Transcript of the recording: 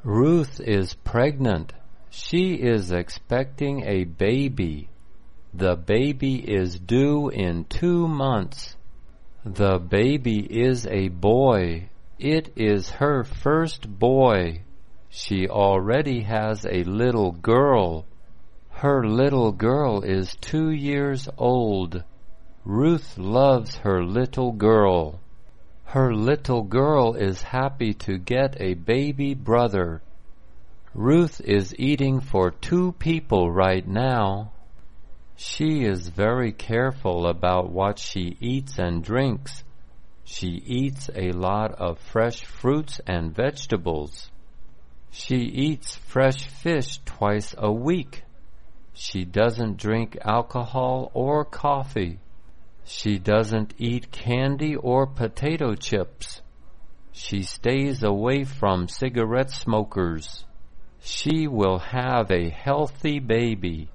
Ruth is pregnant. She is expecting a baby. The baby is due in 2 months. The baby is a boy. It is her first boy. She already has a little girl. Her little girl is 2 years old. Ruth loves her little girl. Her little girl is happy to get a baby brother. Ruth is eating for 2 people right now. She is very careful about what she eats and drinks. She eats a lot of fresh fruits and vegetables. She eats fresh fish twice a week. She doesn't drink alcohol or coffee. She doesn't eat candy or potato chips. She stays away from cigarette smokers. She will have a healthy baby.